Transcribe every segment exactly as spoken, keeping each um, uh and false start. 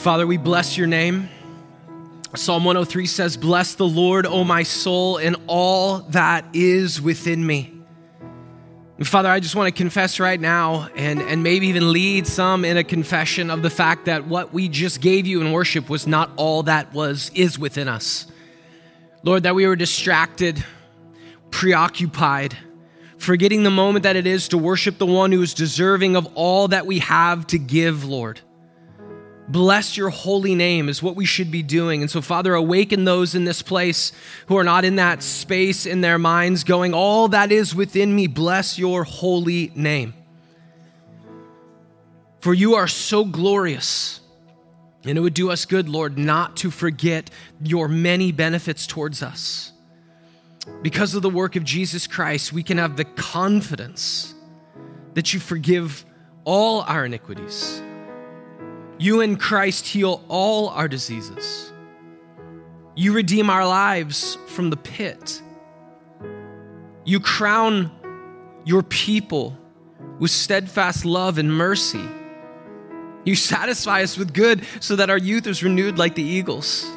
Father, we bless your name. Psalm one oh three says, "Bless the Lord, O my soul, and all that is within me." And Father, I just want to confess right now and, and maybe even lead some in a confession of the fact that what we just gave you in worship was not all that was is within us. Lord, that we were distracted, preoccupied, forgetting the moment that it is to worship the one who is deserving of all that we have to give, Lord. Bless your holy name is what we should be doing. And so, Father, awaken those in this place who are not in that space in their minds going, all that is within me, bless your holy name. For you are so glorious, and it would do us good, Lord, not to forget your many benefits towards us. Because of the work of Jesus Christ, we can have the confidence that you forgive all our iniquities. You in Christ heal all our diseases. You redeem our lives from the pit. You crown your people with steadfast love and mercy. You satisfy us with good so that our youth is renewed like the eagles.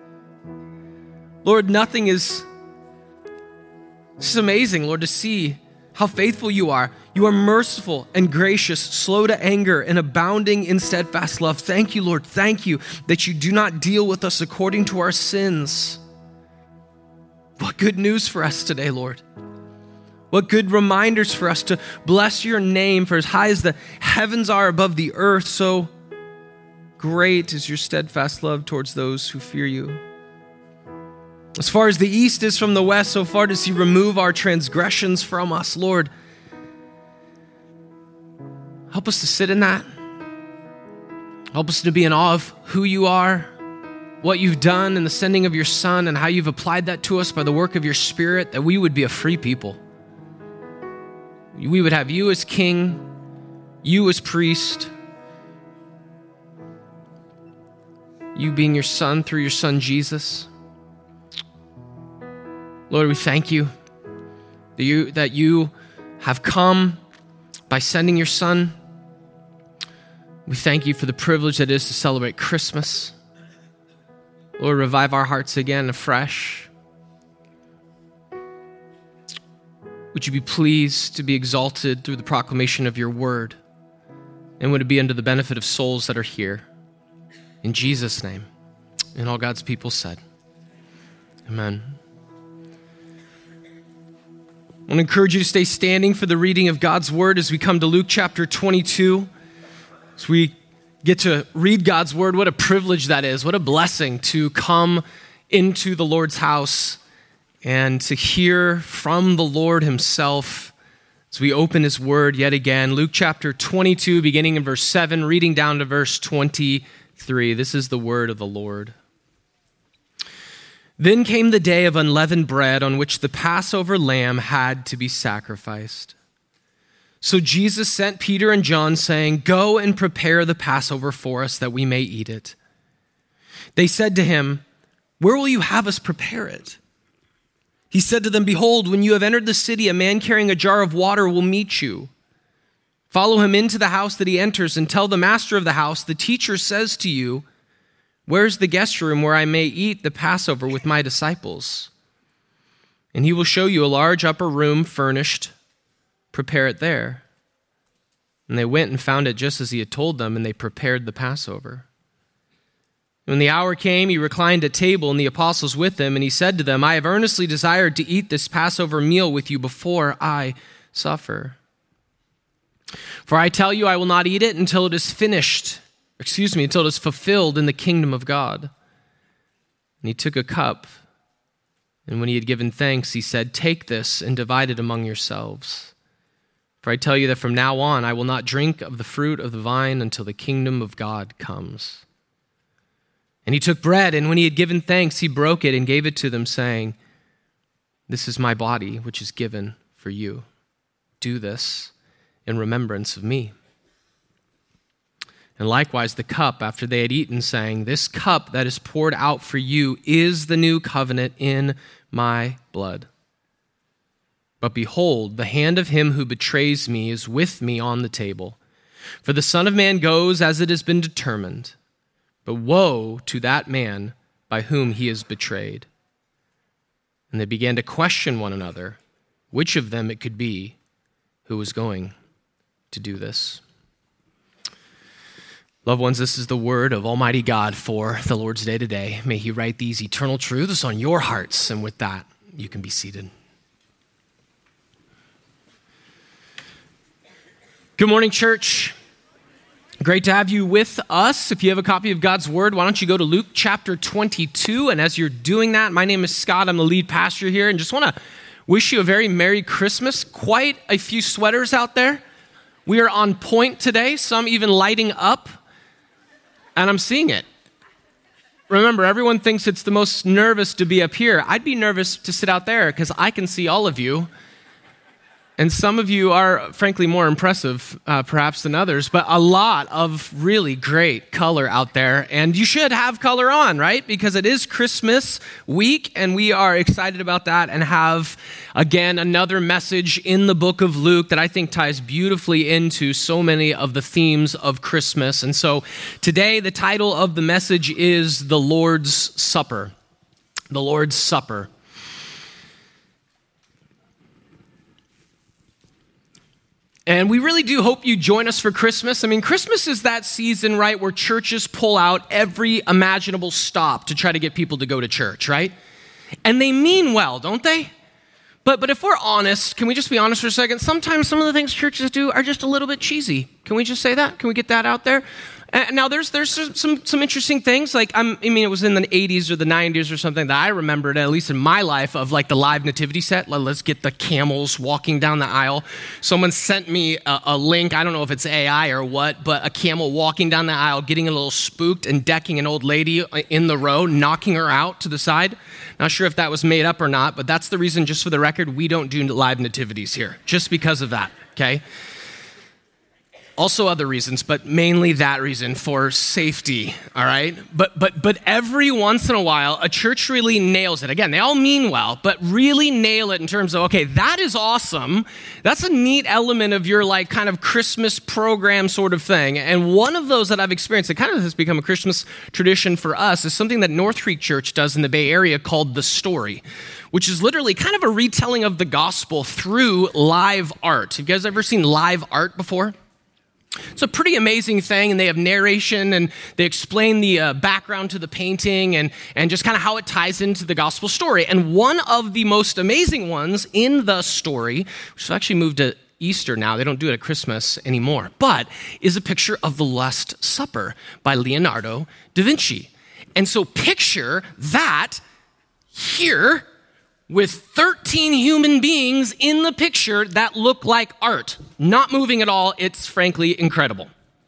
Lord, nothing is, this is amazing, Lord, to see how faithful you are. You are merciful and gracious, slow to anger, and abounding in steadfast love. Thank you, Lord. Thank you that you do not deal with us according to our sins. What good news for us today, Lord. What good reminders for us to bless your name, for as high as the heavens are above the earth, so great is your steadfast love towards those who fear you. As far as the east is from the west, so far does he remove our transgressions from us. Lord, help us to sit in that. Help us to be in awe of who you are, what you've done in the sending of your Son, and how you've applied that to us by the work of your Spirit, that we would be a free people. We would have you as King, you as priest, you being your Son through your Son Jesus. Lord, we thank you that you, that you have come by sending your Son. We thank you for the privilege that it is to celebrate Christmas. Lord, revive our hearts again afresh. Would you be pleased to be exalted through the proclamation of your word? And would it be unto the benefit of souls that are here? In Jesus' name. And all God's people said, amen. I want to encourage you to stay standing for the reading of God's word as we come to Luke chapter twenty-two. As we get to read God's word, what a privilege that is. What a blessing to come into the Lord's house and to hear from the Lord himself as we open his word yet again. Luke chapter twenty-two, beginning in verse seven, reading down to verse twenty-three. This is the word of the Lord. Then came the day of unleavened bread on which the Passover lamb had to be sacrificed. So Jesus sent Peter and John, saying, "Go and prepare the Passover for us that we may eat it." They said to him, "Where will you have us prepare it?" He said to them, "Behold, when you have entered the city, a man carrying a jar of water will meet you. Follow him into the house that he enters and tell the master of the house, 'The teacher says to you, where's the guest room where I may eat the Passover with my disciples?' And he will show you a large upper room furnished. Prepare it there." And they went and found it just as he had told them, and they prepared the Passover. When the hour came, he reclined at table, and the apostles with him, and he said to them, "I have earnestly desired to eat this Passover meal with you before I suffer. For I tell you, I will not eat it until it is finished, excuse me, until it is fulfilled in the kingdom of God." And he took a cup, and when he had given thanks, he said, "Take this and divide it among yourselves. For I tell you that from now on I will not drink of the fruit of the vine until the kingdom of God comes." And he took bread, and when he had given thanks, he broke it and gave it to them, saying, "This is my body, which is given for you. Do this in remembrance of me." And likewise the cup, after they had eaten, saying, "This cup that is poured out for you is the new covenant in my blood. But behold, the hand of him who betrays me is with me on the table. For the Son of Man goes as it has been determined, but woe to that man by whom he is betrayed." And they began to question one another, which of them it could be who was going to do this. Loved ones, this is the word of Almighty God for the Lord's day today. May he write these eternal truths on your hearts. And with that, you can be seated. Good morning, church. Great to have you with us. If you have a copy of God's word, why don't you go to Luke chapter twenty-two? And as you're doing that, my name is Scott. I'm the lead pastor here, and just want to wish you a very Merry Christmas. Quite a few sweaters out there. We are on point today, some even lighting up, and I'm seeing it. Remember, everyone thinks it's the most nervous to be up here. I'd be nervous to sit out there because I can see all of you. And some of you are, frankly, more impressive, uh, perhaps, than others, but a lot of really great color out there. And you should have color on, right? Because it is Christmas week, and we are excited about that and have, again, another message in the book of Luke that I think ties beautifully into so many of the themes of Christmas. And so today, the title of the message is The Lord's Supper. The Lord's Supper. And we really do hope you join us for Christmas. I mean, Christmas is that season, right, where churches pull out every imaginable stop to try to get people to go to church, right? And they mean well, don't they? But but if we're honest, can we just be honest for a second? Sometimes some of the things churches do are just a little bit cheesy. Can we just say that? Can we get that out there? And now, there's there's some some interesting things. Like, I'm, I mean, it was in the eighties or the nineties or something that I remembered, at least in my life, of like the live nativity set. Let's get the camels walking down the aisle. Someone sent me a, a link. I don't know if it's A I or what, but a camel walking down the aisle, getting a little spooked and decking an old lady in the row, knocking her out to the side. Not sure if that was made up or not, but that's the reason, just for the record, we don't do live nativities here, just because of that, okay? Also other reasons, but mainly that reason, for safety, all right? But but but every once in a while, a church really nails it. Again, they all mean well, but really nail it in terms of, okay, that is awesome. That's a neat element of your, like, kind of Christmas program sort of thing. And one of those that I've experienced, that kind of has become a Christmas tradition for us, is something that North Creek Church does in the Bay Area called The Story, which is literally kind of a retelling of the gospel through live art. Have you guys ever seen live art before? It's a pretty amazing thing, and they have narration, and they explain the uh, background to the painting and, and just kind of how it ties into the gospel story. And one of the most amazing ones in the story, which has actually moved to Easter now, they don't do it at Christmas anymore, but is a picture of the Last Supper by Leonardo da Vinci. And so picture that here, with thirteen human beings in the picture that look like art. Not moving at all. It's frankly incredible.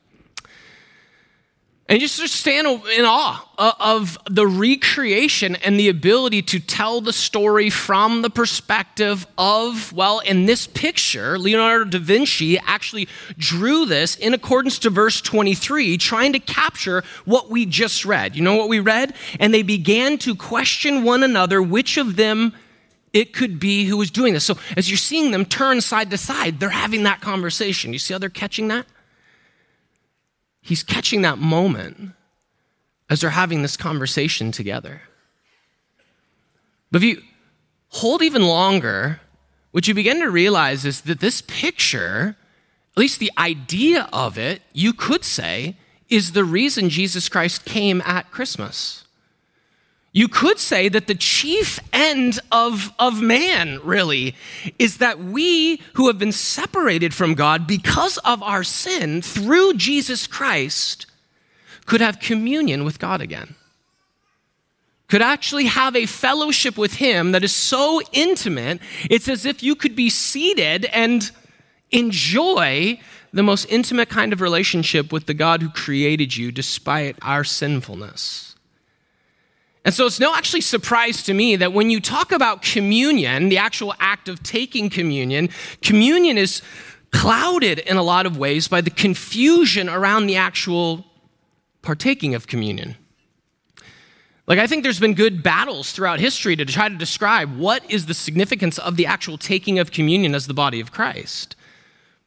And you just stand in awe of the recreation and the ability to tell the story from the perspective of, well, in this picture, Leonardo da Vinci actually drew this in accordance to verse twenty-three, trying to capture what we just read. You know what we read? And they began to question one another, which of them it could be who was doing this. So as you're seeing them turn side to side, they're having that conversation. You see how they're catching that? He's catching that moment as they're having this conversation together. But if you hold even longer, what you begin to realize is that this picture, at least the idea of it, you could say, is the reason Jesus Christ came at Christmas. You could say that the chief end of, of man, really, is that we who have been separated from God because of our sin through Jesus Christ could have communion with God again. Could actually have a fellowship with him that is so intimate, it's as if you could be seated and enjoy the most intimate kind of relationship with the God who created you despite our sinfulness. And so it's no actually surprise to me that when you talk about communion, the actual act of taking communion, communion is clouded in a lot of ways by the confusion around the actual partaking of communion. Like, I think there's been good battles throughout history to try to describe what is the significance of the actual taking of communion as the body of Christ.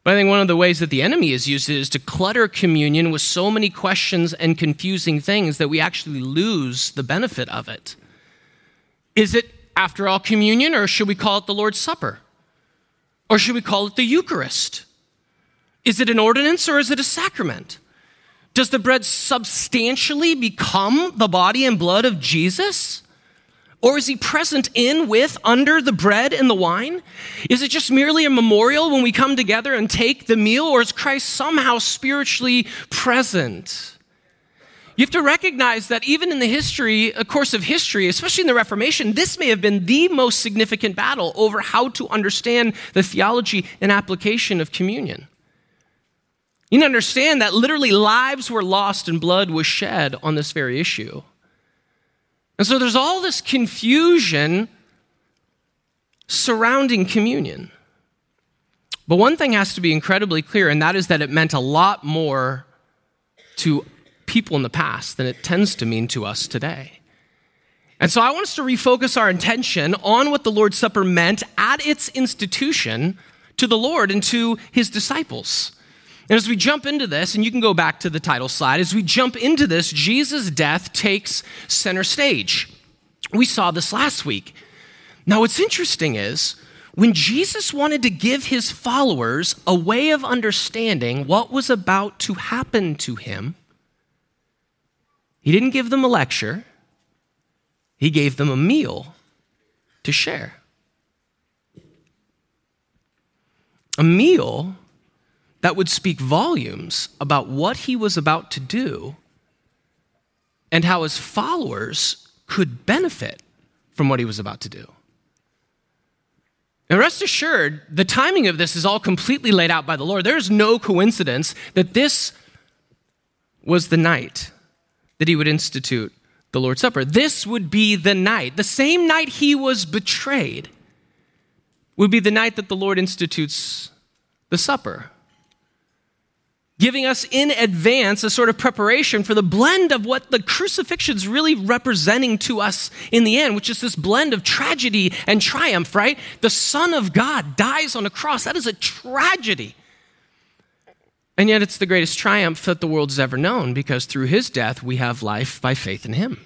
But I think one of the ways that the enemy is used is to clutter communion with so many questions and confusing things that we actually lose the benefit of it. Is it, after all, communion, or should we call it the Lord's Supper? Or should we call it the Eucharist? Is it an ordinance or is it a sacrament? Does the bread substantially become the body and blood of Jesus? Or is he present in, with, under the bread and the wine? Is it just merely a memorial when we come together and take the meal, or is Christ somehow spiritually present? You have to recognize that even in the history, a course of history, especially in the Reformation, this may have been the most significant battle over how to understand the theology and application of communion. You need to understand that literally lives were lost and blood was shed on this very issue. And so there's all this confusion surrounding communion. But one thing has to be incredibly clear, and that is that it meant a lot more to people in the past than it tends to mean to us today. And so I want us to refocus our attention on what the Lord's Supper meant at its institution to the Lord and to his disciples. And as we jump into this, and you can go back to the title slide, as we jump into this, Jesus' death takes center stage. We saw this last week. Now, what's interesting is, when Jesus wanted to give his followers a way of understanding what was about to happen to him, he didn't give them a lecture. He gave them a meal to share. A meal that would speak volumes about what he was about to do and how his followers could benefit from what he was about to do. And rest assured, the timing of this is all completely laid out by the Lord. There is no coincidence that this was the night that he would institute the Lord's Supper. This would be the night, the same night he was betrayed, would be the night that the Lord institutes the supper, giving us in advance a sort of preparation for the blend of what the crucifixion's really representing to us in the end, which is this blend of tragedy and triumph, right? The Son of God dies on a cross. That is a tragedy. And yet it's the greatest triumph that the world has ever known, because through his death, we have life by faith in him.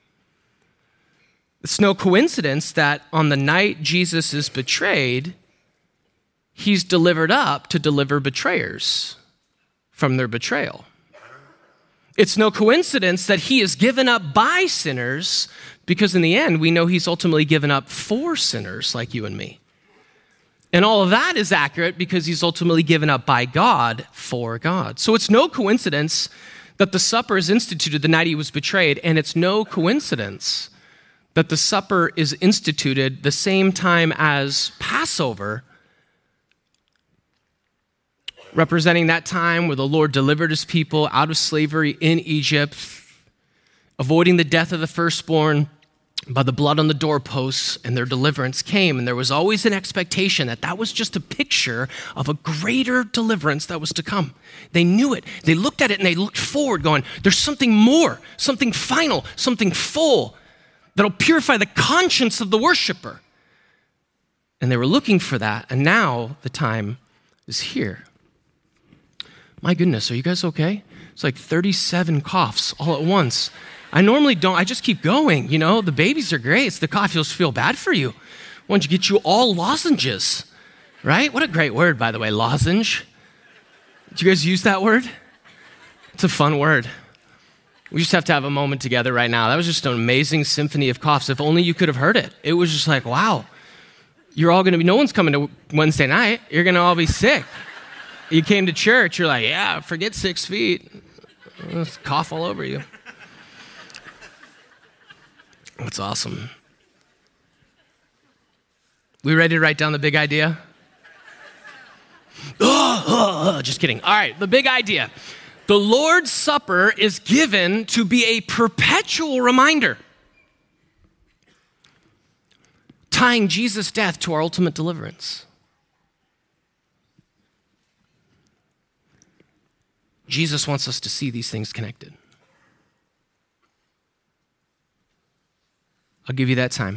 It's no coincidence that on the night Jesus is betrayed, he's delivered up to deliver betrayers from their betrayal. It's no coincidence that he is given up by sinners, because in the end, we know he's ultimately given up for sinners like you and me. And all of that is accurate because he's ultimately given up by God for God. So it's no coincidence that the supper is instituted the night he was betrayed, and it's no coincidence that the supper is instituted the same time as Passover, representing that time where the Lord delivered his people out of slavery in Egypt, avoiding the death of the firstborn by the blood on the doorposts, and their deliverance came. And there was always an expectation that that was just a picture of a greater deliverance that was to come. They knew it. They looked at it and they looked forward going, there's something more, something final, something full that'll purify the conscience of the worshiper. And they were looking for that. And now the time is here. My goodness, are you guys okay? It's like thirty-seven coughs all at once. I normally don't, I just keep going, you know? The babies are great. It's the cough, you'll feel bad for you. Why don't you get you all lozenges, right? What a great word, by the way, lozenge. Did you guys use that word? It's a fun word. We just have to have a moment together right now. That was just an amazing symphony of coughs. If only you could have heard it. It was just like, wow, you're all gonna be, no one's coming to Wednesday night. You're gonna all be sick. You came to church, you're like, yeah, forget six feet. Let's cough all over you. That's awesome. We ready to write down the big idea? Oh, oh, oh, just kidding. All right, the big idea. The Lord's Supper is given to be a perpetual reminder, tying Jesus' death to our ultimate deliverance. Jesus wants us to see these things connected. I'll give you that time.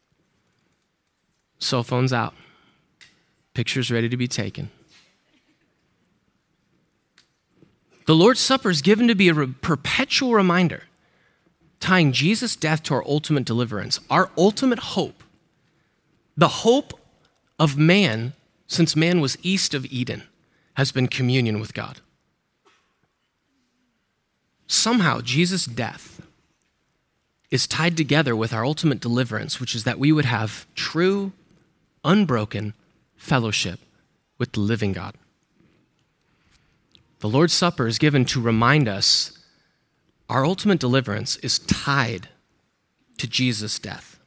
Cell phones out. Pictures ready to be taken. The Lord's Supper is given to be a re- perpetual reminder, tying Jesus' death to our ultimate deliverance, our ultimate hope, the hope of man since man was east of Eden has been communion with God. Somehow, Jesus' death is tied together with our ultimate deliverance, which is that we would have true, unbroken fellowship with the living God. The Lord's Supper is given to remind us our ultimate deliverance is tied to Jesus' death.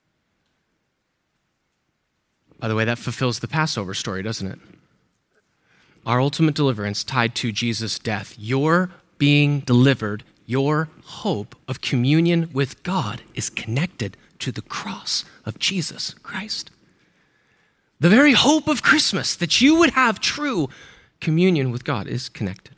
By the way, that fulfills the Passover story, doesn't it? Our ultimate deliverance tied to Jesus' death. Your being delivered, your hope of communion with God is connected to the cross of Jesus Christ. The very hope of Christmas, that you would have true communion with God, is connected.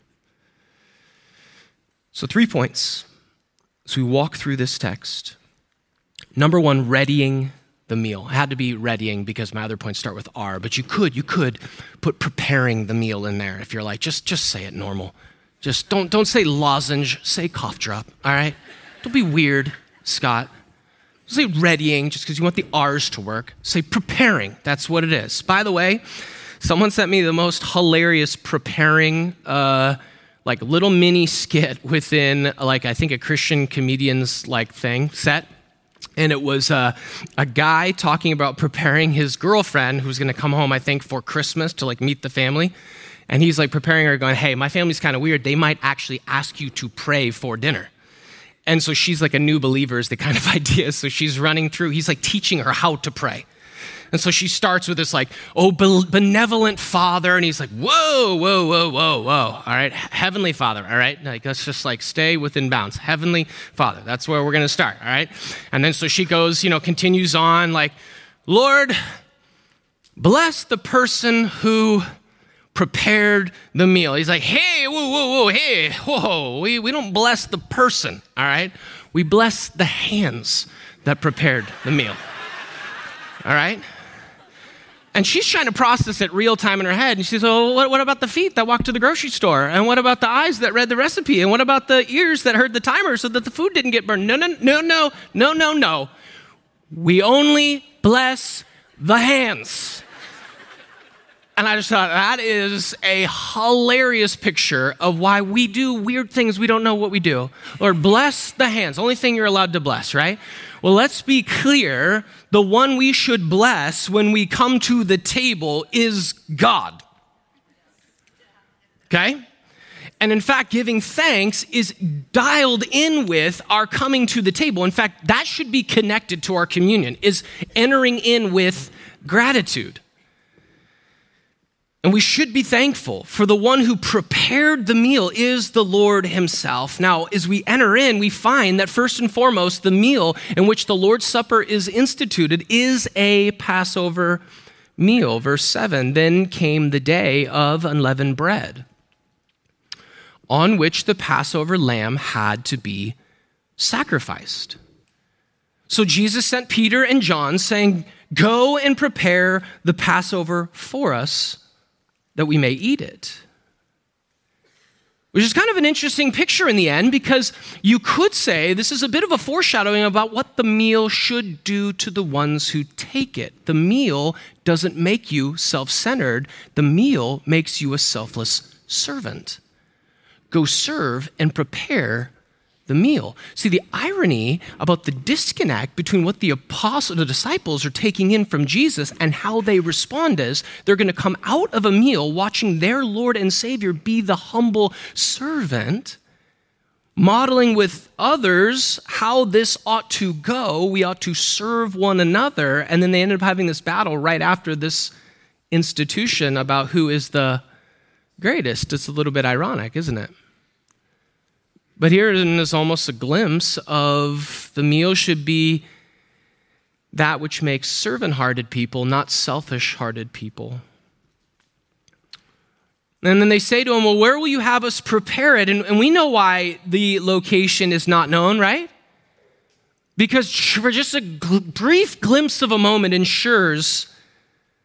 So three points as we walk through this text. Number one, readying the meal. It had to be readying because my other points start with R, but you could, you could put preparing the meal in there if you're like, just, just say it normal. Just don't, don't say lozenge, say cough drop, all right? Don't be weird, Scott. Don't say readying just because you want the R's to work. Say preparing, that's what it is. By the way, someone sent me the most hilarious preparing uh, like little mini skit within like I think a Christian comedian's like thing set. And it was uh, a guy talking about preparing his girlfriend who's going to come home, I think, for Christmas to like meet the family. And he's like preparing her going, hey, my family's kind of weird. They might actually ask you to pray for dinner. And so she's like a new believer is the kind of idea. So she's running through, he's like teaching her how to pray. And so she starts with this like, oh, benevolent Father. And he's like, whoa, whoa, whoa, whoa, whoa. All right, Heavenly Father, all right? Like, let's just like stay within bounds. Heavenly Father, that's where we're going to start, all right? And then so she goes, you know, continues on like, Lord, bless the person who prepared the meal. He's like, hey, whoa, whoa, whoa, hey, whoa. We, we don't bless the person, all right? We bless the hands that prepared the meal, all right? And she's trying to process it real time in her head. And she says, oh, what, what about the feet that walked to the grocery store? And what about the eyes that read the recipe? And what about the ears that heard the timer so that the food didn't get burned? No, no, no, no, no, no, no. We only bless the hands. And I just thought that is a hilarious picture of why we do weird things we don't know what we do. Lord, bless the hands. Only thing you're allowed to bless, right? Well, let's be clear. The one we should bless when we come to the table is God. Okay? And in fact, giving thanks is dialed in with our coming to the table. In fact, that should be connected to our communion, is entering in with gratitude. And we should be thankful for the one who prepared the meal is the Lord himself. Now, as we enter in, we find that first and foremost, the meal in which the Lord's Supper is instituted is a Passover meal. Verse seven, then came the day of unleavened bread, on which the Passover lamb had to be sacrificed. So Jesus sent Peter and John saying, go and prepare the Passover for us, that we may eat it. Which is kind of an interesting picture in the end, because you could say this is a bit of a foreshadowing about what the meal should do to the ones who take it. The meal doesn't make you self-centered. The meal makes you a selfless servant. Go serve and prepare the meal. See, the irony about the disconnect between what the apostles, the disciples are taking in from Jesus and how they respond is they're going to come out of a meal watching their Lord and Savior be the humble servant, modeling with others how this ought to go. We ought to serve one another. And then they ended up having this battle right after this institution about who is the greatest. It's a little bit ironic, isn't it? But here is almost a glimpse of the meal should be that which makes servant-hearted people, not selfish-hearted people. And then they say to him, well, where will you have us prepare it? And, and we know why the location is not known, right? Because for just a gl- brief glimpse of a moment ensures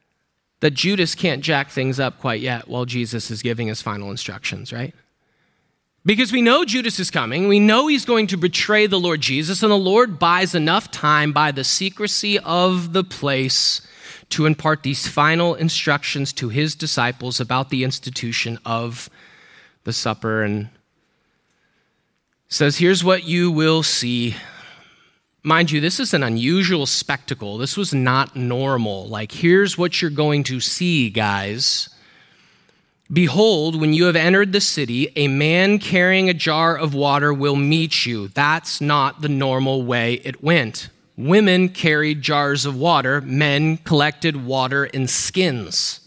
that Judas can't jack things up quite yet while Jesus is giving his final instructions, right? Because we know Judas is coming. We know he's going to betray the Lord Jesus, and the Lord buys enough time by the secrecy of the place to impart these final instructions to his disciples about the institution of the supper. And says, here's what you will see. Mind you, this is an unusual spectacle. This was not normal. Like, here's what you're going to see, guys. Behold, when you have entered the city, a man carrying a jar of water will meet you. That's not the normal way it went. Women carried jars of water. Men collected water in skins.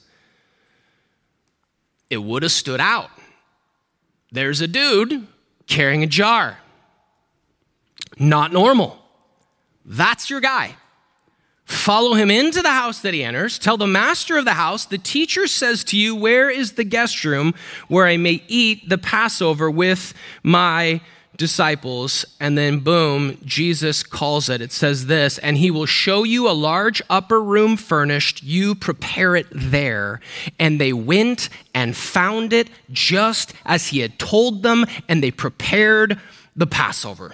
It would have stood out. There's a dude carrying a jar. Not normal. That's your guy. Follow him into the house that he enters. Tell the master of the house, the teacher says to you, where is the guest room where I may eat the Passover with my disciples? And then boom, Jesus calls it. It says this, and he will show you a large upper room furnished. You prepare it there. And they went and found it just as he had told them, and they prepared the Passover.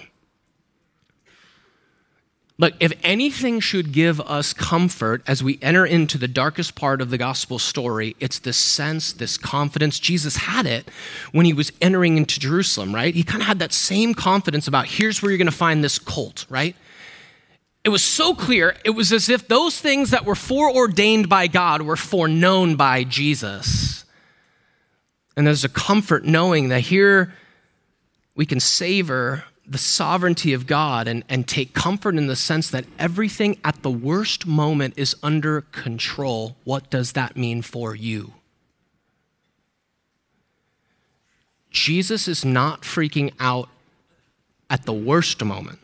Look, if anything should give us comfort as we enter into the darkest part of the gospel story, it's this sense, this confidence. Jesus had it when he was entering into Jerusalem, right? He kind of had that same confidence about here's where you're going to find this colt, right? It was so clear. It was as if those things that were foreordained by God were foreknown by Jesus. And there's a comfort knowing that here we can savor the sovereignty of God and, and take comfort in the sense that everything at the worst moment is under control. What does that mean for you? Jesus is not freaking out at the worst moment.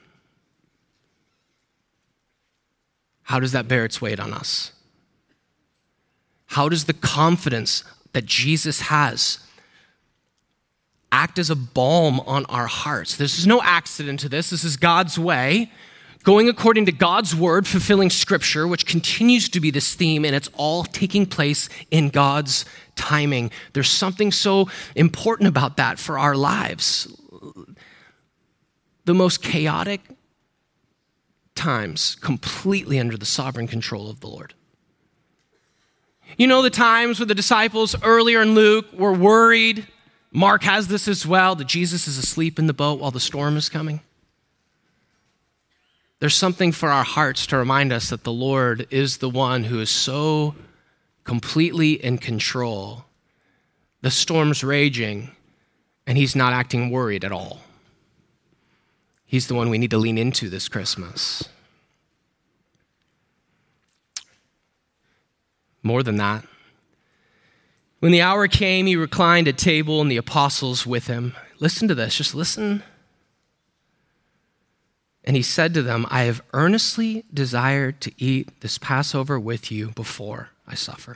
How does that bear its weight on us? How does the confidence that Jesus has act as a balm on our hearts? There's no accident to this. This is God's way, going according to God's word, fulfilling scripture, which continues to be this theme, and it's all taking place in God's timing. There's something so important about that for our lives. The most chaotic times completely under the sovereign control of the Lord. You know the times where the disciples earlier in Luke were worried. Mark has this as well, that Jesus is asleep in the boat while the storm is coming. There's something for our hearts to remind us that the Lord is the one who is so completely in control. The storm's raging, and he's not acting worried at all. He's the one we need to lean into this Christmas. More than that, when the hour came, he reclined at table and the apostles with him. Listen to this, just listen. And he said to them, I have earnestly desired to eat this Passover with you before I suffer.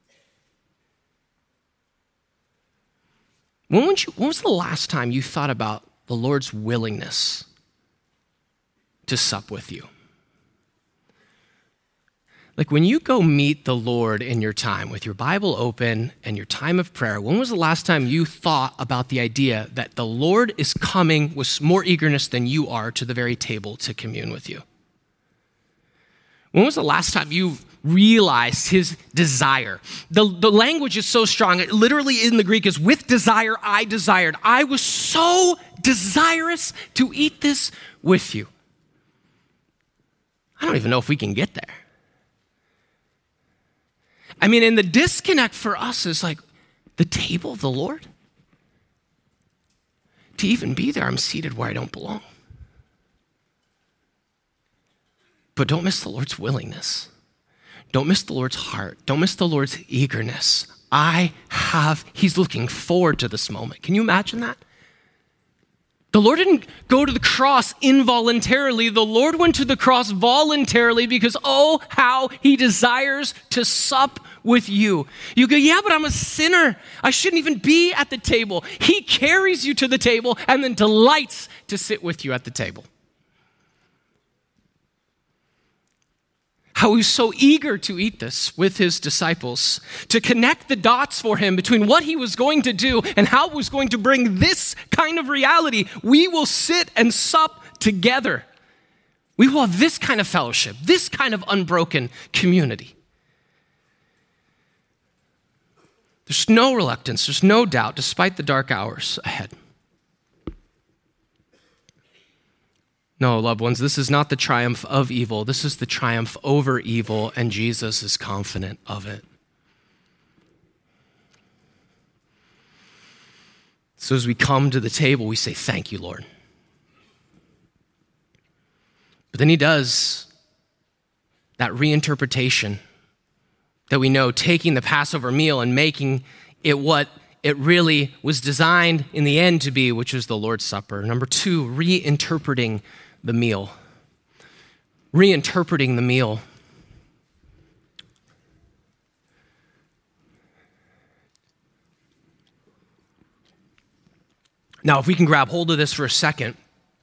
When, would you, when was the last time you thought about the Lord's willingness to sup with you? Like when you go meet the Lord in your time with your Bible open and your time of prayer, when was the last time you thought about the idea that the Lord is coming with more eagerness than you are to the very table to commune with you? When was the last time you realized his desire? The, the language is so strong. It literally in the Greek is with desire, I desired. I was so desirous to eat this with you. I don't even know if we can get there. I mean, and the disconnect for us is like the table of the Lord. To even be there, I'm seated where I don't belong. But don't miss the Lord's willingness. Don't miss the Lord's heart. Don't miss the Lord's eagerness. I have, he's looking forward to this moment. Can you imagine that? The Lord didn't go to the cross involuntarily. The Lord went to the cross voluntarily because, oh, how he desires to sup with you. You go, yeah, but I'm a sinner. I shouldn't even be at the table. He carries you to the table and then delights to sit with you at the table. how he was so eager to eat this with his disciples, to connect the dots for him between what he was going to do and how he was going to bring this kind of reality. We will sit and sup together. We will have this kind of fellowship, this kind of unbroken community. There's no reluctance, there's no doubt, despite the dark hours ahead. No, loved ones, this is not the triumph of evil. This is the triumph over evil, and Jesus is confident of it. So as we come to the table, we say, thank you, Lord. But then he does that reinterpretation that we know, taking the Passover meal and making it what it really was designed in the end to be, which was the Lord's Supper. Number two, reinterpreting the meal. Reinterpreting the meal. Now, if we can grab hold of this for a second,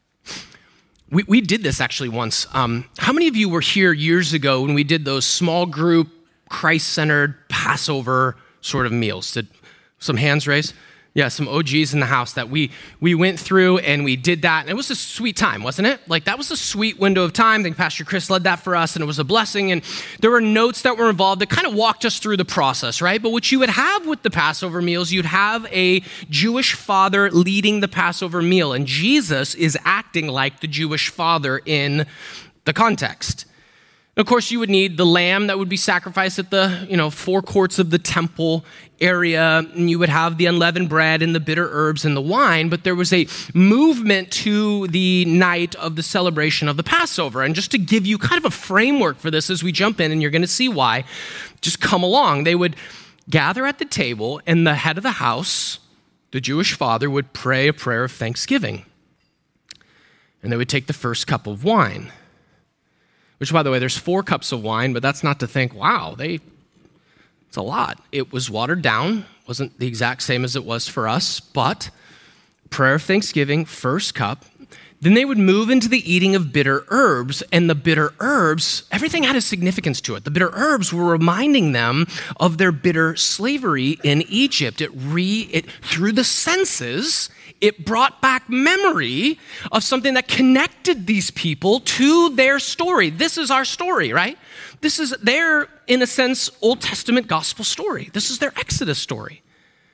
we, we did this actually once. Um, how many of you were here years ago when we did those small group, Christ-centered Passover sort of meals? Did some hands raise? Yeah, some O Gs in the house that we we went through and we did that. And it was a sweet time, wasn't it? Like that was a sweet window of time. I think Pastor Chris led that for us and it was a blessing. And there were notes that were involved that kind of walked us through the process, right? But what you would have with the Passover meals, you'd have a Jewish father leading the Passover meal. And Jesus is acting like the Jewish father in the context. Of course, you would need the lamb that would be sacrificed at the, you know, four courts of the temple area, and you would have the unleavened bread and the bitter herbs and the wine, but there was a movement to the night of the celebration of the Passover. And just to give you kind of a framework for this as we jump in, and you're going to see why, just come along. They would gather at the table, and the head of the house, the Jewish father, would pray a prayer of thanksgiving. And they would take the first cup of wine. Which, by the way, there's four cups of wine, but that's not to think, wow, they, it's a lot. It was watered down, wasn't the exact same as it was for us, but prayer of thanksgiving, first cup. Then they would move into the eating of bitter herbs, and the bitter herbs, everything had a significance to it. The bitter herbs were reminding them of their bitter slavery in Egypt. It re, it through the senses, it brought back memory of something that connected these people to their story. This is our story, right? This is their, in a sense, Old Testament gospel story. This is their Exodus story.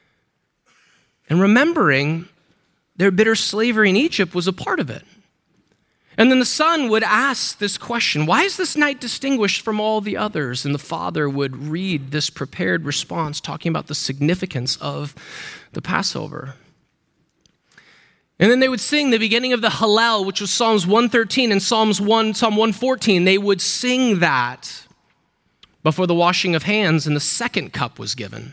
And remembering their bitter slavery in Egypt was a part of it. And then the son would ask this question, why is this night distinguished from all the others? And the father would read this prepared response talking about the significance of the Passover. And then they would sing the beginning of the Hallel, which was Psalms one thirteen and Psalms one, Psalm one fourteen. They would sing that before the washing of hands and the second cup was given.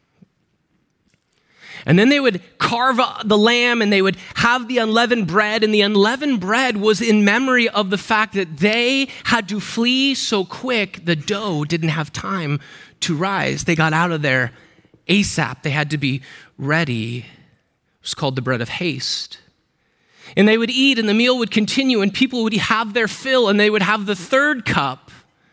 And then they would carve the lamb and they would have the unleavened bread. And the unleavened bread was in memory of the fact that they had to flee so quick, the dough didn't have time to rise. They got out of there ASAP. They had to be ready. It was called the bread of haste. And they would eat and the meal would continue and people would have their fill and they would have the third cup.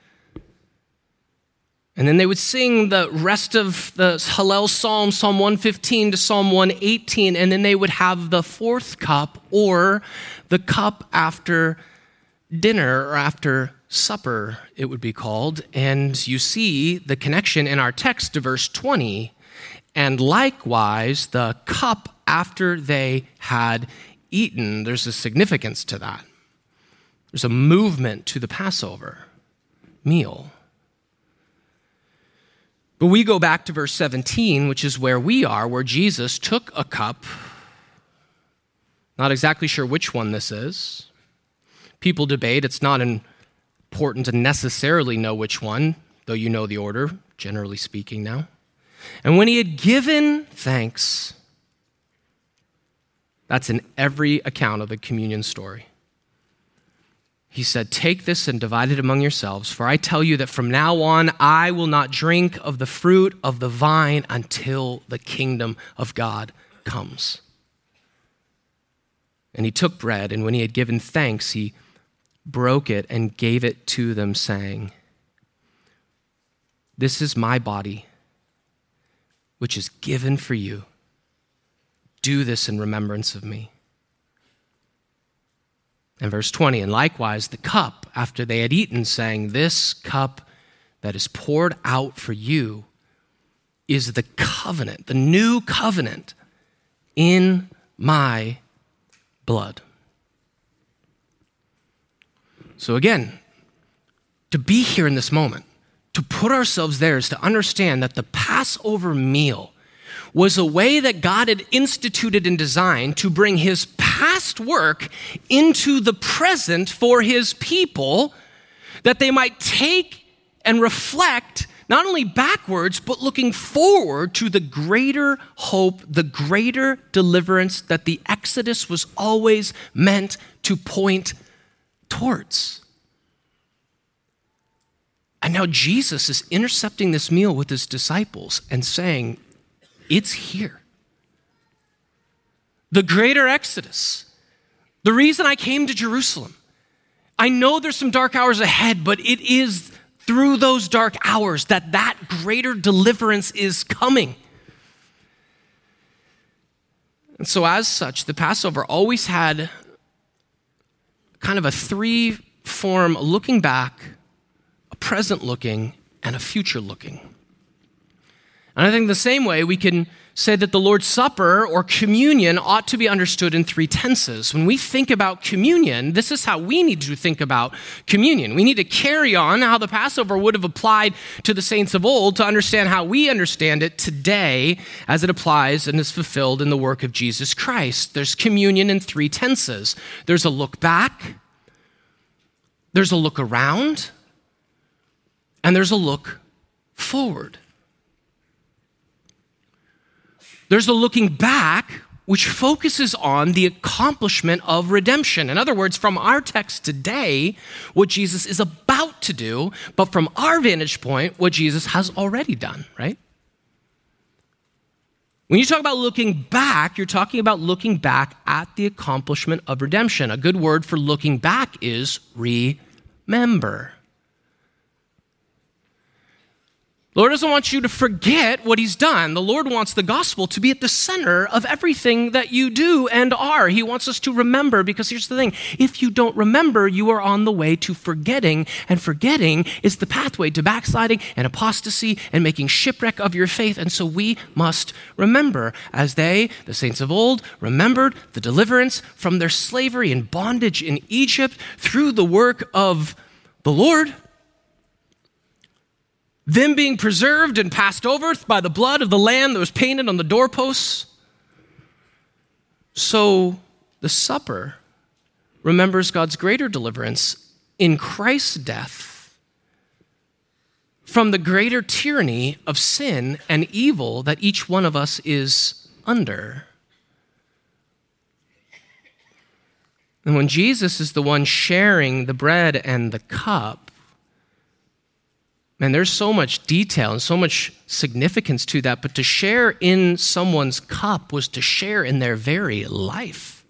And then they would sing the rest of the Hallel Psalm, Psalm one fifteen to Psalm one eighteen, and then they would have the fourth cup or the cup after dinner or after supper, it would be called. And you see the connection in our text to verse twenty. And likewise, the cup after they had eaten, there's a significance to that. There's a movement to the Passover meal. But we go back to verse seventeen, which is where we are, where Jesus took a cup. Not exactly sure which one this is. People debate. It's not important to necessarily know which one, though you know the order, generally speaking now. And when he had given thanks, that's in every account of the communion story. He said, take this and divide it among yourselves, for I tell you that from now on I will not drink of the fruit of the vine until the kingdom of God comes. And he took bread, and when he had given thanks, he broke it and gave it to them, saying, This is my body, which is given for you. Do this in remembrance of me. And verse twenty, and likewise the cup, after they had eaten, saying, this cup that is poured out for you is the covenant, the new covenant in my blood. So again, to be here in this moment, to put ourselves there is to understand that the Passover meal was a way that God had instituted and designed to bring his past work into the present for his people, that they might take and reflect not only backwards, but looking forward to the greater hope, the greater deliverance that the Exodus was always meant to point towards. And now Jesus is intercepting this meal with his disciples and saying, it's here. The greater Exodus. The reason I came to Jerusalem. I know there's some dark hours ahead, but it is through those dark hours that that greater deliverance is coming. And so as such, the Passover always had kind of a three-form looking back, a present looking, and a future looking. And I think the same way we can say that the Lord's Supper or communion ought to be understood in three tenses. When we think about communion, this is how we need to think about communion. We need to carry on how the Passover would have applied to the saints of old to understand how we understand it today as it applies and is fulfilled in the work of Jesus Christ. There's communion in three tenses. There's a look back, there's a look around, and there's a look forward. There's a looking back, which focuses on the accomplishment of redemption. In other words, from our text today, what Jesus is about to do, but from our vantage point, what Jesus has already done, right? When you talk about looking back, you're talking about looking back at the accomplishment of redemption. A good word for looking back is remember. The Lord doesn't want you to forget what he's done. The Lord wants the gospel to be at the center of everything that you do and are. He wants us to remember, because here's the thing. If you don't remember, you are on the way to forgetting, and forgetting is the pathway to backsliding and apostasy and making shipwreck of your faith. And so we must remember, as they, the saints of old, remembered the deliverance from their slavery and bondage in Egypt through the work of the Lord, them being preserved and passed over by the blood of the Lamb that was painted on the doorposts. So the supper remembers God's greater deliverance in Christ's death from the greater tyranny of sin and evil that each one of us is under. And when Jesus is the one sharing the bread and the cup, man, there's so much detail and so much significance to that, but to share in someone's cup was to share in their very life.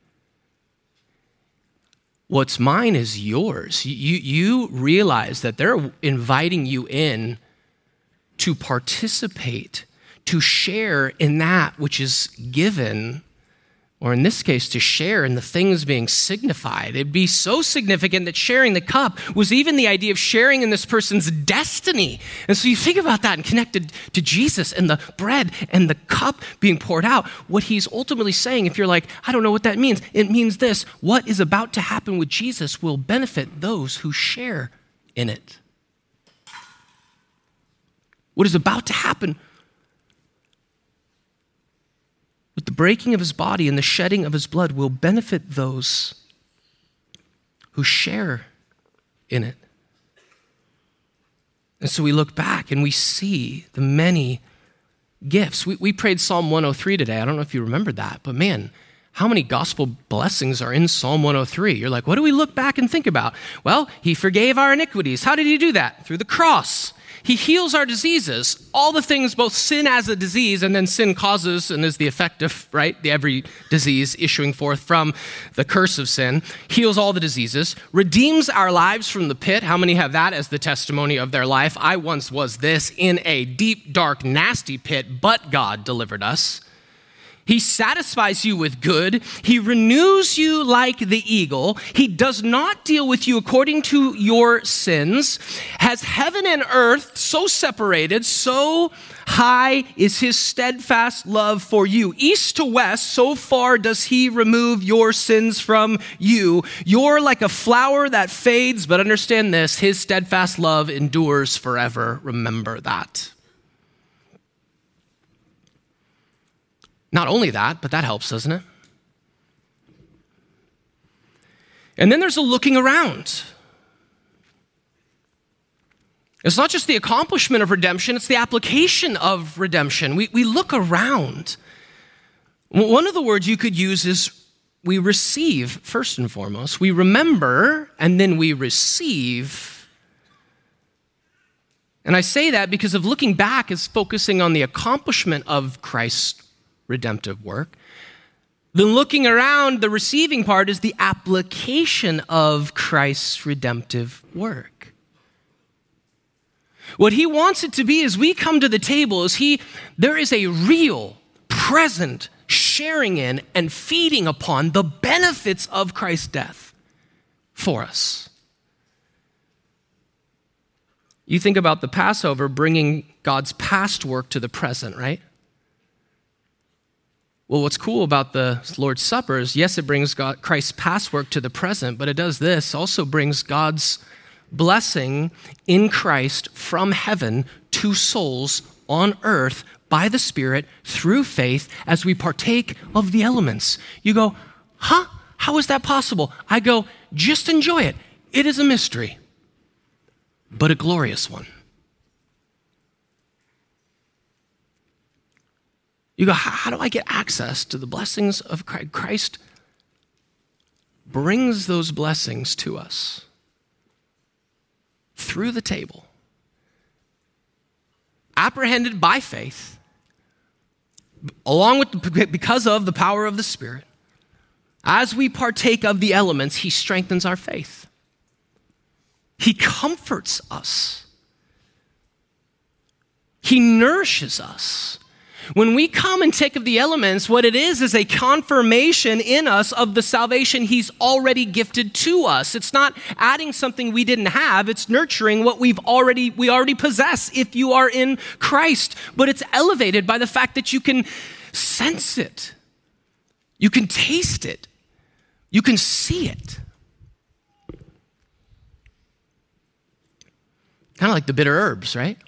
What's mine is yours. You, you realize that they're inviting you in to participate, to share in that which is given, or in this case, to share in the things being signified. It'd be so significant that sharing the cup was even the idea of sharing in this person's destiny. And so you think about that and connected to Jesus and the bread and the cup being poured out. What he's ultimately saying, if you're like, I don't know what that means, it means this: what is about to happen with Jesus will benefit those who share in it. What is about to happen with the breaking of his body and the shedding of his blood will benefit those who share in it. And so we look back and we see the many gifts. We, we prayed Psalm one oh three today. I don't know if you remember that, but man, how many gospel blessings are in Psalm one oh three? You're like, what do we look back and think about? Well, he forgave our iniquities. How did he do that? Through the cross. He heals our diseases. All the things, both sin as a disease and then sin causes and is the effect of, right, the every disease issuing forth from the curse of sin, heals all the diseases, redeems our lives from the pit. How many have that as the testimony of their life? I once was this in a deep, dark, nasty pit, but God delivered us. He satisfies you with good. He renews you like the eagle. He does not deal with you according to your sins. Has heaven and earth so separated, so high is his steadfast love for you. East to west, so far does he remove your sins from you. You're like a flower that fades, but understand this, his steadfast love endures forever. Remember that. Not only that, but that helps, doesn't it? And then there's a looking around. It's not just the accomplishment of redemption, it's the application of redemption. We, we look around. One of the words you could use is we receive, first and foremost. We remember, and then we receive. And I say that because of looking back is focusing on the accomplishment of Christ's redemptive work. Then looking around, the receiving part is the application of Christ's redemptive work. What he wants it to be as we come to the table is he, there is a real, present sharing in and feeding upon the benefits of Christ's death for us. You think about the Passover bringing God's past work to the present, right? Well, what's cool about the Lord's Supper is, yes, it brings God, Christ's past work to the present, but it does this, also brings God's blessing in Christ from heaven to souls on earth by the Spirit through faith as we partake of the elements. You go, huh? How is that possible? I go, just enjoy it. It is a mystery, but a glorious one. You go, how do I get access to the blessings of Christ? Christ brings those blessings to us through the table, apprehended by faith, along with, the, because of the power of the Spirit. As we partake of the elements, he strengthens our faith. He comforts us. He nourishes us. When we come and take of the elements, what it is is a confirmation in us of the salvation he's already gifted to us. It's not adding something we didn't have. It's nurturing what we've already, we already possess if you are in Christ. But it's elevated by the fact that you can sense it. You can taste it. You can see it. Kind of like the bitter herbs, right?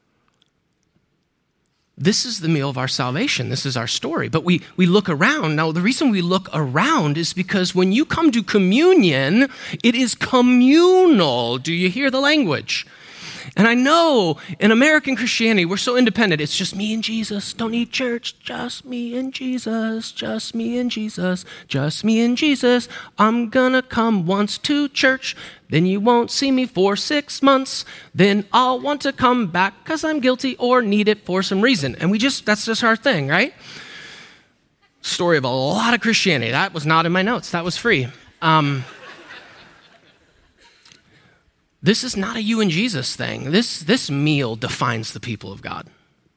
This is the meal of our salvation. This is our story. But we, we look around. Now, the reason we look around is because when you come to communion, it is communal. Do you hear the language? And I know in American Christianity, we're so independent. It's just me and Jesus. Don't need church. Just me and Jesus. Just me and Jesus. Just me and Jesus. I'm gonna come once to church. Then you won't see me for six months. Then I'll want to come back because I'm guilty or need it for some reason. And we just, that's just our thing, right? Story of a lot of Christianity. That was not in my notes. That was free. Um... This is not a you and Jesus thing. This, this meal defines the people of God.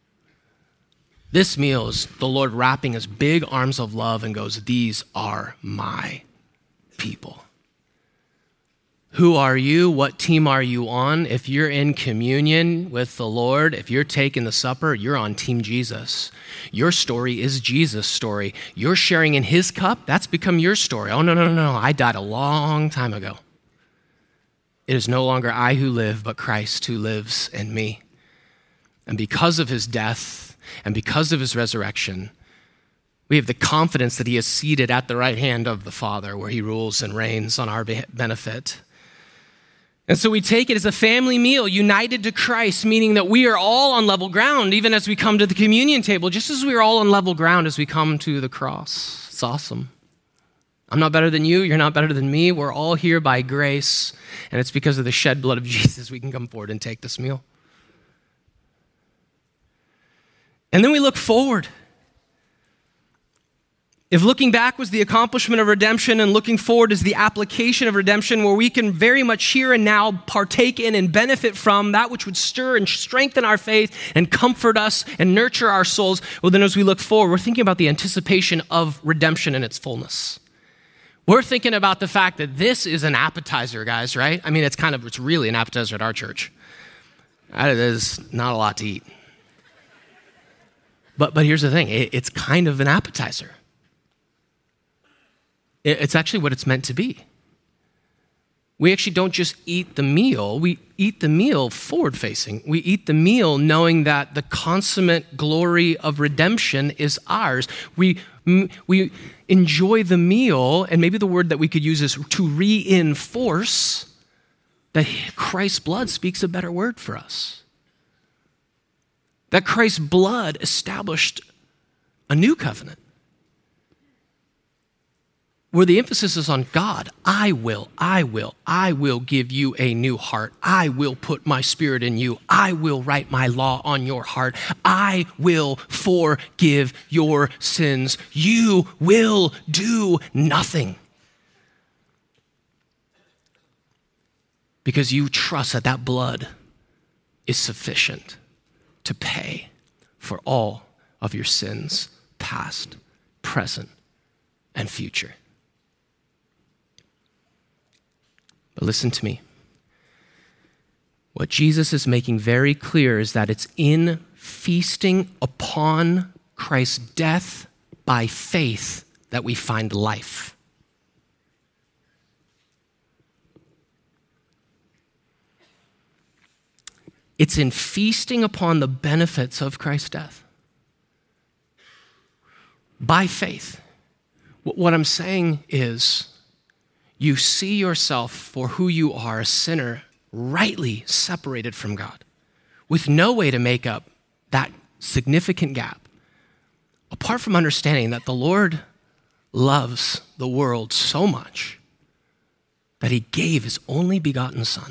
This meal is the Lord wrapping his big arms of love and goes, these are my people. Who are you? What team are you on? If you're in communion with the Lord, if you're taking the supper, you're on Team Jesus. Your story is Jesus' story. You're sharing in his cup, that's become your story. Oh, no, no, no, no. I died a long time ago. It is no longer I who live, but Christ who lives in me. And because of his death and because of his resurrection, we have the confidence that he is seated at the right hand of the Father, where he rules and reigns on our benefit. And so we take it as a family meal, united to Christ, meaning that we are all on level ground, even as we come to the communion table, just as we are all on level ground as we come to the cross. It's awesome. I'm not better than you. You're not better than me. We're all here by grace. And it's because of the shed blood of Jesus we can come forward and take this meal. And then we look forward. If looking back was the accomplishment of redemption and looking forward is the application of redemption, where we can very much here and now partake in and benefit from that which would stir and strengthen our faith and comfort us and nurture our souls, well, then as we look forward, we're thinking about the anticipation of redemption in its fullness. We're thinking about the fact that this is an appetizer, guys, right? I mean, it's kind of, it's really an appetizer at our church. It is not a lot to eat. But, but here's the thing, it, it's kind of an appetizer. It's actually what it's meant to be. We actually don't just eat the meal, we eat the meal forward-facing. We eat the meal knowing that the consummate glory of redemption is ours. We, we enjoy the meal, and maybe the word that we could use is to reinforce that Christ's blood speaks a better word for us. That Christ's blood established a new covenant, where the emphasis is on God. I will, I will, I will give you a new heart. I will put my spirit in you. I will write my law on your heart. I will forgive your sins. You will do nothing. Because you trust that that blood is sufficient to pay for all of your sins, past, present, and future. But listen to me. What Jesus is making very clear is that it's in feasting upon Christ's death by faith that we find life. It's in feasting upon the benefits of Christ's death by faith. What I'm saying is, you see yourself for who you are, a sinner, rightly separated from God, with no way to make up that significant gap, apart from understanding that the Lord loves the world so much that he gave his only begotten Son,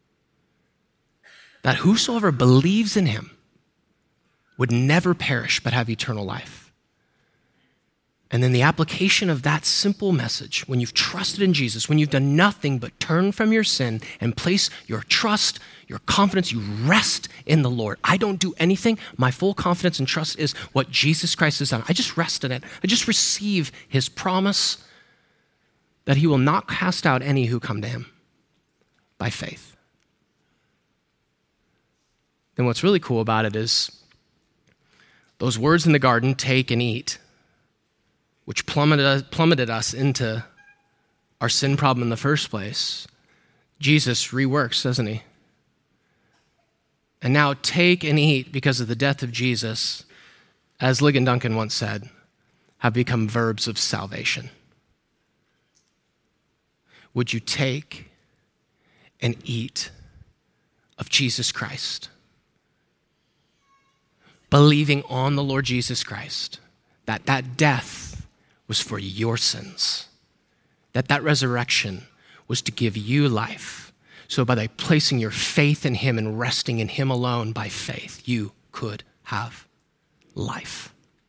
that whosoever believes in him would never perish but have eternal life. And then the application of that simple message, when you've trusted in Jesus, when you've done nothing but turn from your sin and place your trust, your confidence, you rest in the Lord. I don't do anything. My full confidence and trust is what Jesus Christ has done. I just rest in it. I just receive his promise that he will not cast out any who come to him by faith. Then what's really cool about it is those words in the garden, take and eat, which plummeted, plummeted us into our sin problem in the first place, Jesus reworks, doesn't he? And now take and eat, because of the death of Jesus, as Ligon Duncan once said, have become verbs of salvation. Would you take and eat of Jesus Christ, believing on the Lord Jesus Christ, that that death was for your sins, that that resurrection was to give you life. So by placing your faith in him and resting in him alone by faith, you could have life.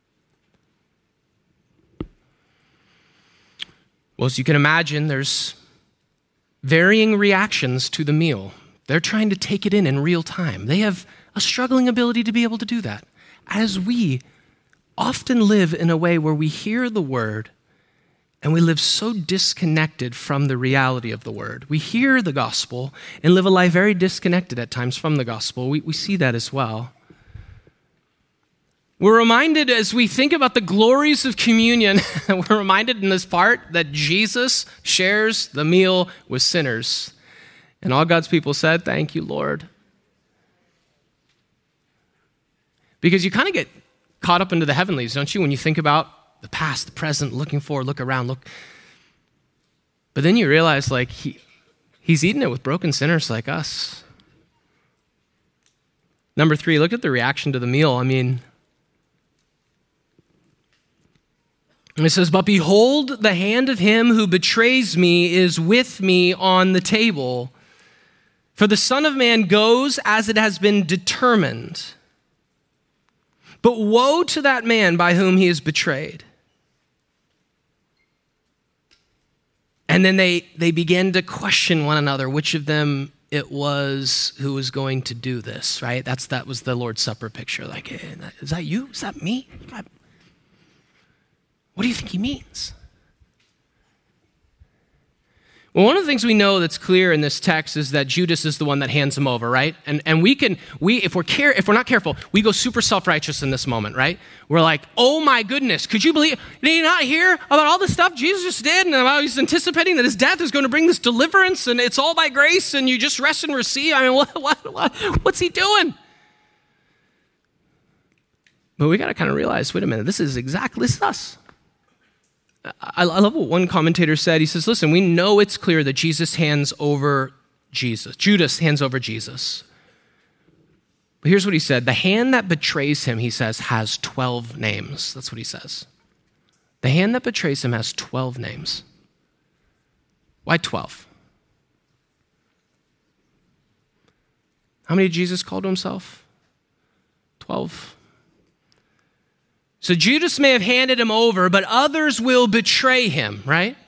Well, as you can imagine, there's varying reactions to the meal. They're trying to take it in in real time. They have a struggling ability to be able to do that, as we often live in a way where we hear the word and we live so disconnected from the reality of the word. We hear the gospel and live a life very disconnected at times from the gospel. We, we see that as well. We're reminded as we think about the glories of communion, we're reminded in this part that Jesus shares the meal with sinners. And all God's people said, thank you, Lord. Because you kind of get caught up into the heavenlies, don't you? When you think about the past, the present, looking forward, look around, look. But then you realize, like, he, he's eating it with broken sinners like us. Number three, look at the reaction to the meal. I mean, it says, but behold, the hand of him who betrays me is with me on the table. For the Son of Man goes as it has been determined. But woe to that man by whom he is betrayed. And then they, they began to question one another, which of them it was who was going to do this, right? That's That was the Lord's Supper picture. Like, hey, is that you? Is that me? What do you think he means? Well, one of the things we know that's clear in this text is that Judas is the one that hands him over, right? And and we can, we if we're care, if we're not careful, we go super self-righteous in this moment, right? We're like, oh my goodness, could you believe, did you not hear about all the stuff Jesus just did? And about he's anticipating that his death is going to bring this deliverance and it's all by grace and you just rest and receive. I mean, what, what, what what's he doing? But we got to kind of realize, wait a minute, this is exactly, this is us. I love what one commentator said. He says, listen, we know it's clear that Jesus hands over Jesus. Judas hands over Jesus. But here's what he said. The hand that betrays him, he says, has twelve names. That's what he says. The hand that betrays him has twelve names. Why twelve? How many did Jesus call to himself? twelve. So Judas may have handed him over, but others will betray him, right?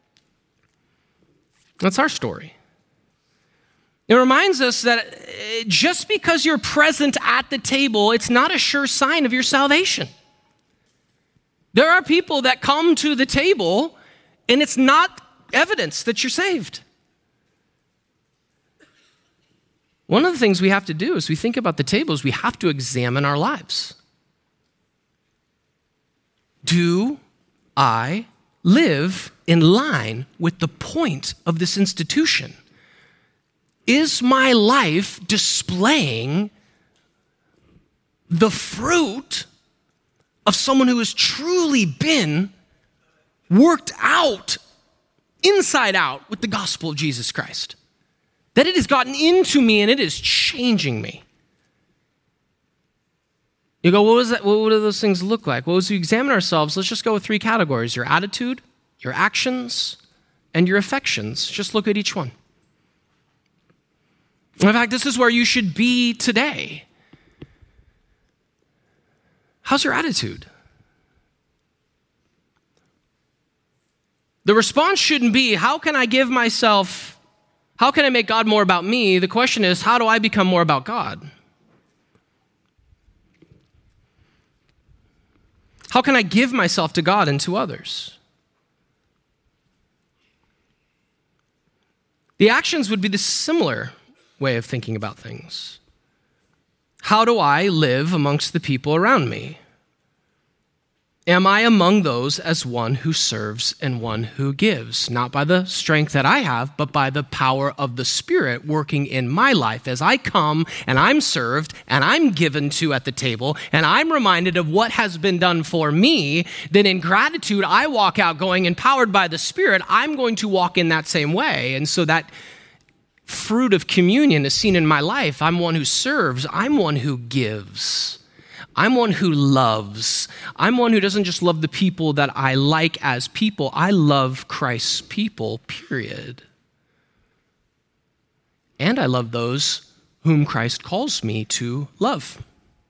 That's our story. It reminds us that just because you're present at the table, it's not a sure sign of your salvation. There are people that come to the table, and it's not evidence that you're saved. One of the things we have to do as we think about the table is we have to examine our lives. Do I live in line with the point of this institution? Is my life displaying the fruit of someone who has truly been worked out, inside out, with the gospel of Jesus Christ? That it has gotten into me and it is changing me. You go, what was that? What do those things look like? Well, as we examine ourselves, let's just go with three categories: your attitude, your actions, and your affections. Just look at each one. In fact, this is where you should be today. How's your attitude? The response shouldn't be, how can I give myself, how can I make God more about me? The question is, how do I become more about God? How can I give myself to God and to others? The actions would be the similar way of thinking about things. How do I live amongst the people around me? Am I among those as one who serves and one who gives? Not by the strength that I have, but by the power of the Spirit working in my life as I come and I'm served and I'm given to at the table and I'm reminded of what has been done for me. Then in gratitude, I walk out going, empowered by the Spirit, I'm going to walk in that same way. And so that fruit of communion is seen in my life. I'm one who serves. I'm one who gives. I'm one who loves. I'm one who doesn't just love the people that I like as people. I love Christ's people, period. And I love those whom Christ calls me to love.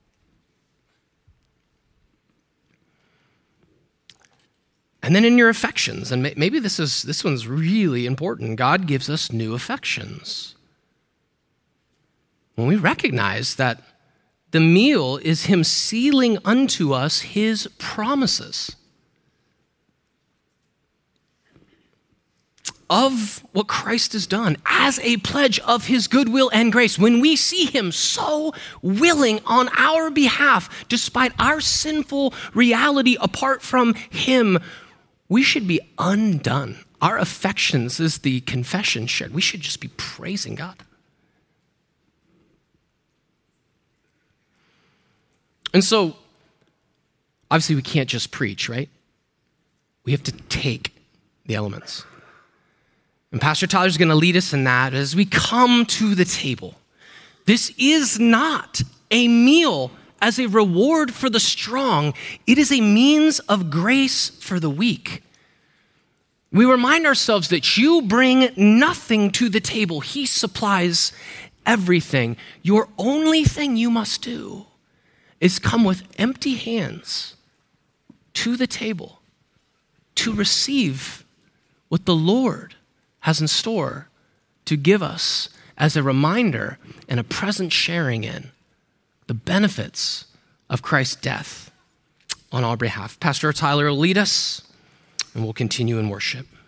And then in your affections, and maybe this is this one's really important. God gives us new affections. When we recognize that the meal is him sealing unto us his promises of what Christ has done as a pledge of his goodwill and grace. When we see him so willing on our behalf, despite our sinful reality apart from him, we should be undone. Our affections, as the confession shared, we should just be praising God. And so, obviously we can't just preach, right? We have to take the elements. And Pastor Tyler's going to lead us in that as we come to the table. This is not a meal as a reward for the strong. It is a means of grace for the weak. We remind ourselves that you bring nothing to the table. He supplies everything. Your only thing you must do is come with empty hands to the table to receive what the Lord has in store to give us as a reminder and a present sharing in the benefits of Christ's death on our behalf. Pastor Tyler will lead us, and we'll continue in worship.